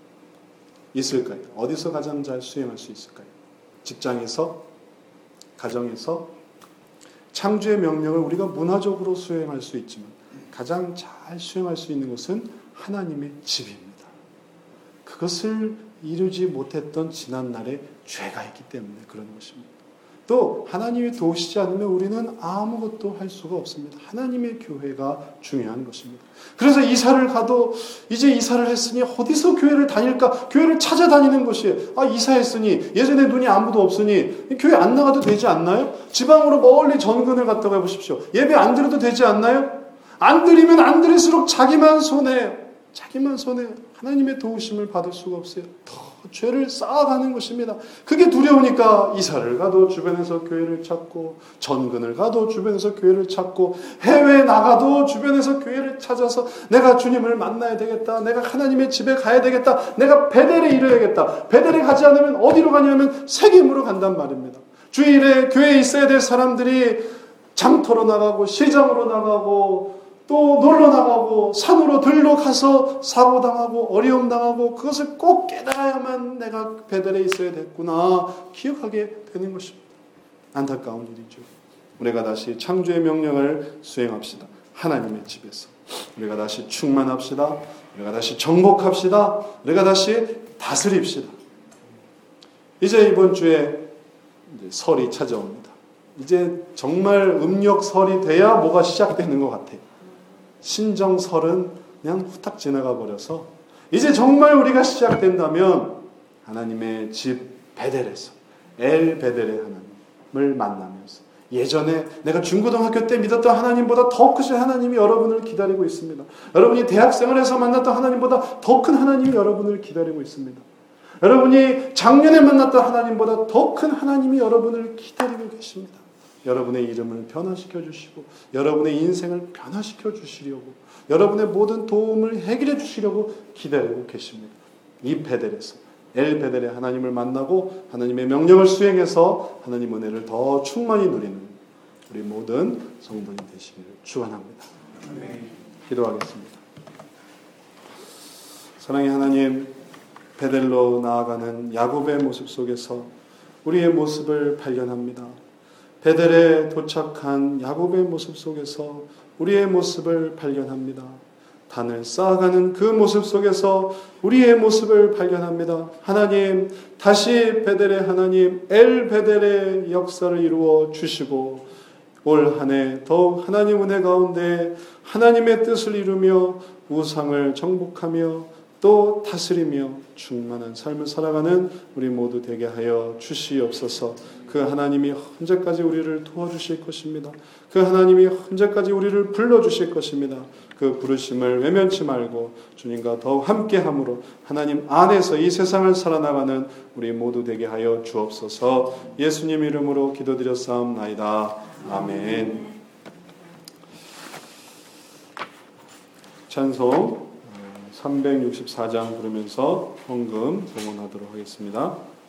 어디서 가장 잘 수행할 수 있을까요? 직장에서? 가정에서? 창조의 명령을 우리가 문화적으로 수행할 수 있지만 가장 잘 수행할 수 있는 것은 하나님의 집입니다. 그것을 이루지 못했던 지난날에 죄가 있기 때문에 그런 것입니다. 또 하나님이 도우시지 않으면 우리는 아무것도 할 수가 없습니다. 하나님의 교회가 중요한 것입니다. 그래서 이사를 가도 이제 이사를 했으니 어디서 교회를 다닐까? 교회를 찾아다니는 것이에요. 이사했으니 예전에 눈이 아무도 없으니 교회 안 나가도 되지 않나요? 지방으로 멀리 전근을 갔다고 해보십시오. 예배 안 드려도 되지 않나요? 안 드리면 안 드릴수록 자기만 손해요. 하나님의 도우심을 받을 수가 없어요. 더 죄를 쌓아가는 것입니다. 그게 두려우니까 이사를 가도 주변에서 교회를 찾고 전근을 가도 주변에서 교회를 찾고 해외에 나가도 주변에서 교회를 찾아서 내가 주님을 만나야 되겠다. 내가 하나님의 집에 가야 되겠다. 내가 베델에 이르야겠다. 베델에 가지 않으면 어디로 가냐면 세겜으로 간단 말입니다. 주일에 교회에 있어야 될 사람들이 장터로 나가고 시장으로 나가고 또 놀러 나가고 산으로 들러 가서 사고당하고 어려움당하고 그것을 꼭 깨달아야만 내가 베델에 있어야 됐구나 기억하게 되는 것입니다. 안타까운 일이죠. 우리가 다시 창조의 명령을 수행합시다. 하나님의 집에서 우리가 다시 충만합시다. 우리가 다시 정복합시다. 우리가 다시 다스립시다. 이제 이번 주에 설이 찾아옵니다. 이제 정말 음력설이 돼야 뭐가 시작되는 것 같아요. 신정설은 그냥 후딱 지나가 버려서 이제 정말 우리가 시작된다면 하나님의 집 베델에서 엘베델의 하나님을 만나면서 예전에 내가 중고등학교 때 믿었던 하나님보다 더 크신 하나님이 여러분을 기다리고 있습니다. 여러분이 대학생활에서 만났던 하나님보다 더 큰 하나님이 여러분을 기다리고 있습니다. 여러분이 작년에 만났던 하나님보다 더 큰 하나님이 여러분을 기다리고 계십니다. 여러분의 이름을 변화시켜 주시고 여러분의 인생을 변화시켜 주시려고 여러분의 모든 도움을 해결해 주시려고 기다리고 계십니다. 이 베델에서 엘베델의 하나님을 만나고 하나님의 명령을 수행해서 하나님 은혜를 더 충만히 누리는 우리 모든 성도님 되시기를 축원합니다. 기도하겠습니다. 사랑의 하나님, 베델로 나아가는 야곱의 모습 속에서 우리의 모습을 발견합니다. 베델에 도착한 야곱의 모습 속에서 우리의 모습을 발견합니다. 단을 쌓아가는 그 모습 속에서 우리의 모습을 발견합니다. 하나님, 다시 베델의 하나님, 엘 베델의 역사를 이루어 주시고 올 한 해 더욱 하나님 은혜 가운데 하나님의 뜻을 이루며 우상을 정복하며 또 다스리며 충만한 삶을 살아가는 우리 모두 되게 하여 주시옵소서. 그 하나님이 언제까지 우리를 도와주실 것입니다. 그 하나님이 언제까지 우리를 불러주실 것입니다. 그 부르심을 외면치 말고 주님과 더욱 함께함으로 하나님 안에서 이 세상을 살아나가는 우리 모두 되게 하여 주옵소서. 예수님 이름으로 기도드렸사옵나이다. 아멘. 찬송 364장 부르면서 헌금 봉헌하도록 하겠습니다.